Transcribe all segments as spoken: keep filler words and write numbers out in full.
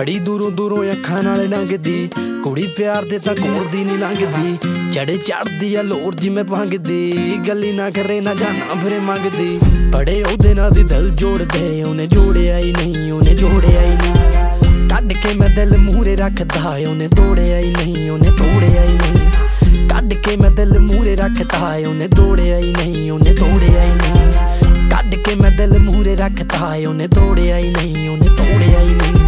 बड़ी दूरों दूरों अखां नाल लंघदी कुड़ी प्यार दे तां कोल दी नहीं लंघदी चढ़े चढ़दी आ लोर जिवें भंगदी गल्ली ना करे ना जाना फिरे मंगदी बड़े ओहदे नाल सी दिल जोड़दे उन्हें जोड़िया ही नहीं उन्हें जोड़िया ही नहीं कढ के मैं दिल मूहरे रखदा उन्हें तोड़िया ही नहीं उन्हें तोड़िया ही नहीं कढ के मैं दिल मूहरे रखदा उन्हें तोड़िया ही नहीं उन्हें तोड़िया ही नहीं कढ के मैं दिल मूहरे रखदा उन्हें तोड़िया ही नहीं उन्हें तोड़िया ही नहीं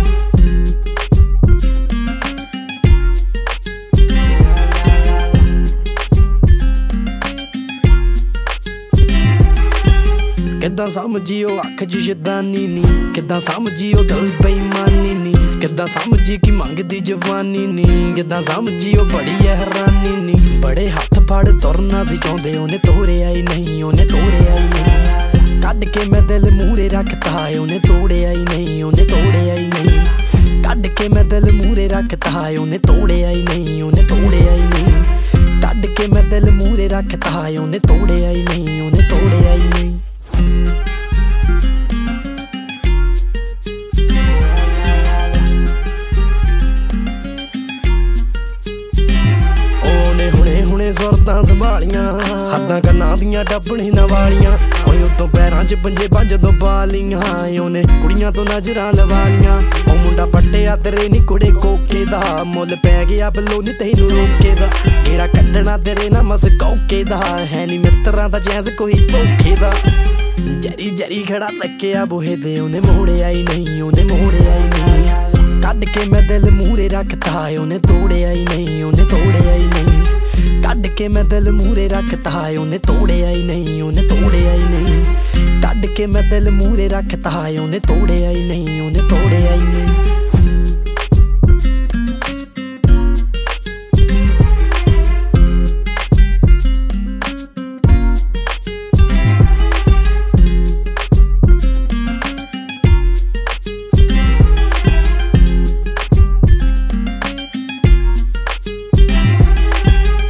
किद्दां समझियो अख च शैतानी नी किद्दां समझियो दिल बेईमानी नी किद्दां समझी कि मंगदी जवानी नी किद्दां समझियो बड़ी हैरानी नी बड़े हथ फड़ तुरना सी चाहुंदे उन्हें तोड़िया ही नहीं उन्हें तोड़िया ही नहीं कढ के मैं दिल मूहरे रखदा उन्हें तोड़िया ही नहीं उन्हें तोड़िया ही नहीं कढ के मैं दिल मूहरे रखदा उन्हें तोड़िया ही नहीं उन्हें तोड़िया ही नहीं कढ के मैं दिल मूहरे रखदा उन्हें तोड़िया ही नहीं उन्हें तोड़िया ही नहीं सुरतां संभालियां हद्दां कन्नां दियां टप्पणी ना वालियां ओए उत्तों पैरां च पंजे पंज तो पालियां ओने कुड़ियां तो नजरां लवा लियां ओ मुंडा पट्टिया तेरे नी कुड़े कोके दा मुੱਲ पै गया बल्लो नी तैनूं रोके दा केड़ा कड्डना तेरे ना मस कोके दा है नी मित्तरां दा जैस कोई धोखे दा जरी जरी खड़ा तक्किया बूहे ते उन्हें मोड़िया ही नहीं उन्हें मोड़िया ही नहीं कढ के मैं दिल मूहरे रखदा उन्हें तोड़िया ही नहीं उन्हें तोड़िया ही नहीं कढ के मैं दिल मूहरे रखदा उन्हें तोड़िया ही नहीं उन्हें तोड़िया ही नहीं कढ के मैं दिल मूहरे रखदा उन्हें तोड़िया ही नहीं उन्हें तोड़िया ही नहीं